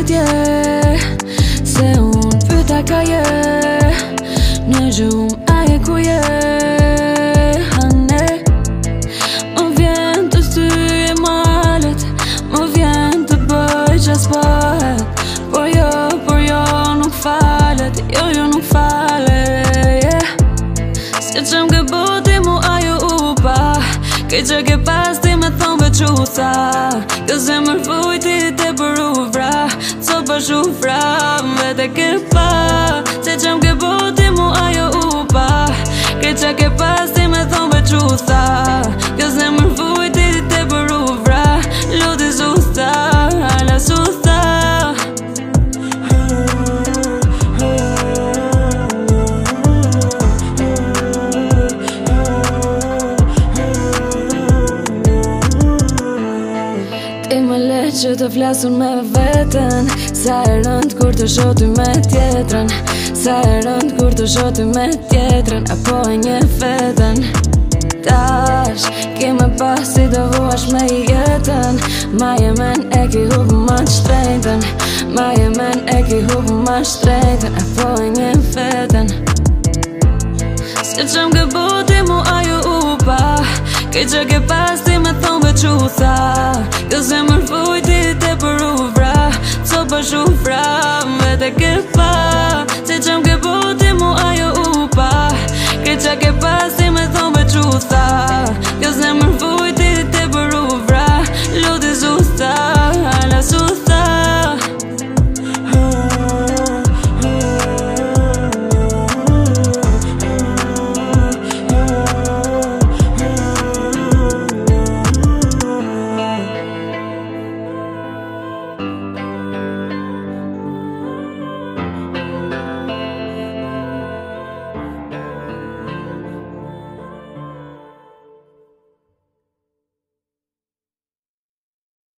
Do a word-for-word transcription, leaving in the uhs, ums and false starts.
pyetje se unë pyta ka je në gjumë aje ku je hane. Më vjen të styje malet, më vjen të bëj qas bëhet, por jo, por jo nuk falet, jo, jo nuk falet, yeah. Se që më gëbuti mu ajo upa, ke që ke pas ti me thonë vequsa, ka zemër fujti te për uvra, co pa shufra, vete ke pa. Se që më gëbuti mu ajo upa, ke që ke pas ti me thonë vequsa, ka zemër fujti te për uvra, luti susta, hala susta. Që të flasun me veten, sa e rënd kur të shoti me tjetrën, sa e rënd kur të shoti me tjetrën, apo e një feten. Tash, ki me pas si të vuash me jetën, ma jemen e ki hup ma shtrejten, ma jemen e ki hup ma shtrejten, apo e një feten. Se që më gëbuti mu ajo upa, ke që ke pas ti me thonë vequsa, ka zemër fujti te për uvra, co pa shufra, vete ke pa. Se që më gëbuti mu ajo upa, ke që ke pas ti me thonë vequsa, ka zemër fujti te për uvra, luti susta, hala susta.